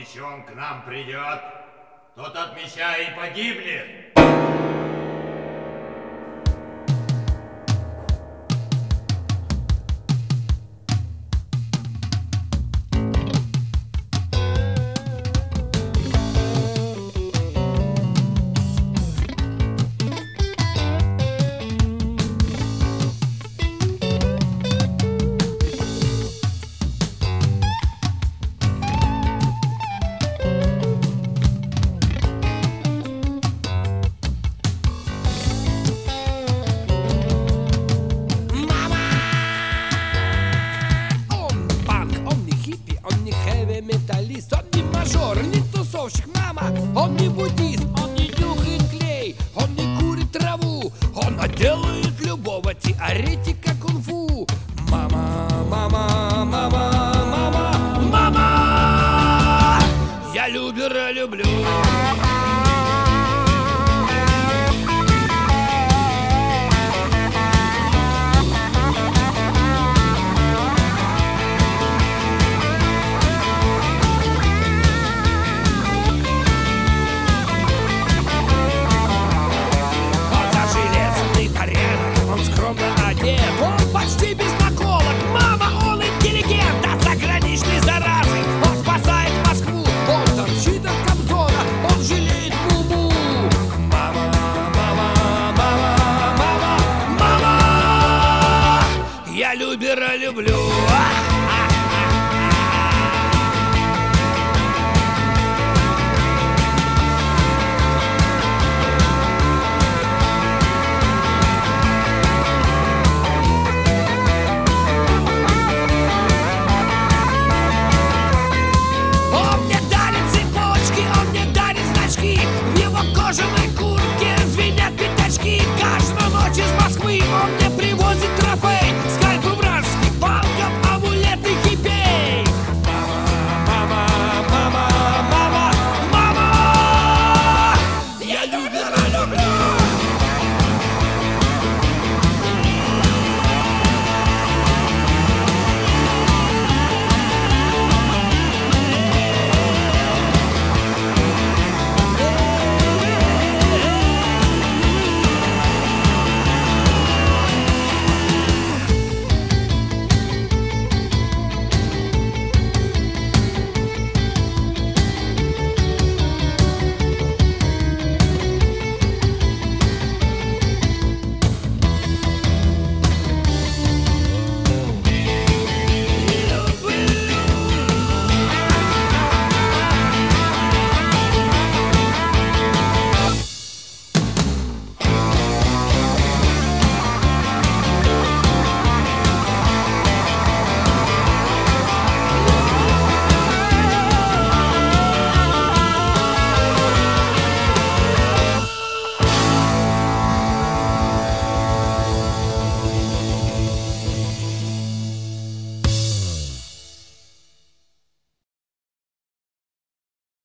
мечом к нам придет, тот от меча и погибнет. Металлист, он не мажор, не тусовщик, мама. Он не буддист, он не нюхает клей, он не курит траву, он наделает любого теоретика кунг-фу. Мама, мама, мама, мама, мама, я Любера люблю. Он почти без наколок, мама, он интеллигент, а заграничный заразы. Он спасает Москву, он торчит от Кобзона, он жалеет Муму. Мама, мама, мама, мама, мама, я Любера люблю.